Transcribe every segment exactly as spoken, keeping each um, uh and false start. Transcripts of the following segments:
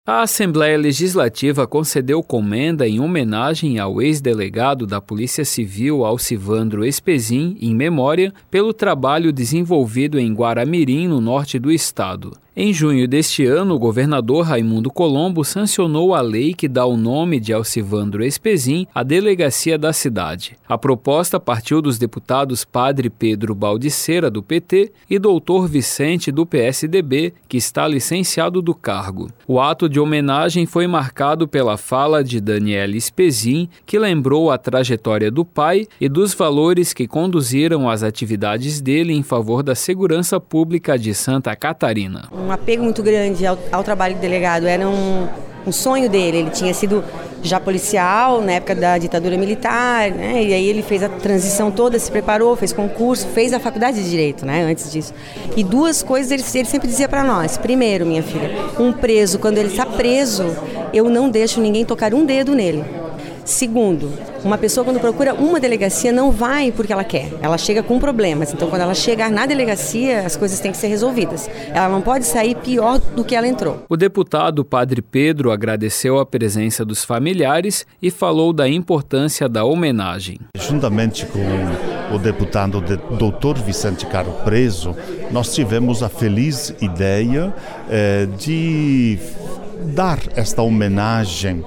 A Assembleia Legislativa concedeu comenda em homenagem ao ex-delegado da Polícia Civil Alcivandro Espezin, em memória, pelo trabalho desenvolvido em Guaramirim, no norte do estado. Em junho deste ano, o governador Raimundo Colombo sancionou a lei que dá o nome de Alcivandro Espezin à delegacia da cidade. A proposta partiu dos deputados Padre Pedro Baldiceira, do P T, e Doutor Vicente, do P S D B, que está licenciado do cargo. O ato de homenagem foi marcado pela fala de Daniela Espezin, que lembrou a trajetória do pai e dos valores que conduziram as atividades dele em favor da segurança pública de Santa Catarina. Um apego muito grande ao, ao trabalho do delegado, era um, um sonho dele. Ele tinha sido já policial na época da ditadura militar, né? E aí ele fez a transição toda, se preparou, fez concurso, fez a faculdade de Direito, né? Antes disso. E duas coisas ele, ele sempre dizia para nós. Primeiro, minha filha, um preso, quando ele está preso, eu não deixo ninguém tocar um dedo nele. Segundo, uma pessoa quando procura uma delegacia não vai porque ela quer, ela chega com problemas. Então quando ela chegar na delegacia, as coisas têm que ser resolvidas. Ela não pode sair pior do que ela entrou. O deputado Padre Pedro agradeceu a presença dos familiares e falou da importância da homenagem. Juntamente com o deputado doutor Vicente Caro Preso, nós tivemos a feliz ideia eh, de dar esta homenagem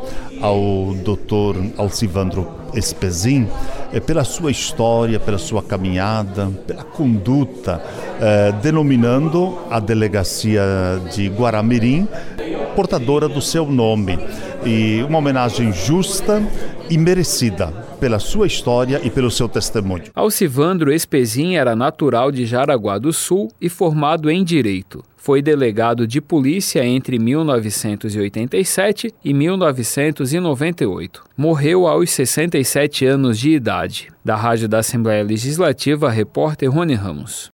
ao doutor Alcivandro Espezin eh, pela sua história, pela sua caminhada, pela conduta, eh, denominando a delegacia de Guaramirim portadora do seu nome. E uma homenagem justa e merecida pela sua história e pelo seu testemunho. Alcivandro Espezin era natural de Jaraguá do Sul e formado em Direito. Foi delegado de polícia entre mil novecentos e oitenta e sete e mil novecentos e noventa e oito. Morreu aos sessenta e sete anos de idade. Da Rádio da Assembleia Legislativa, repórter Rony Ramos.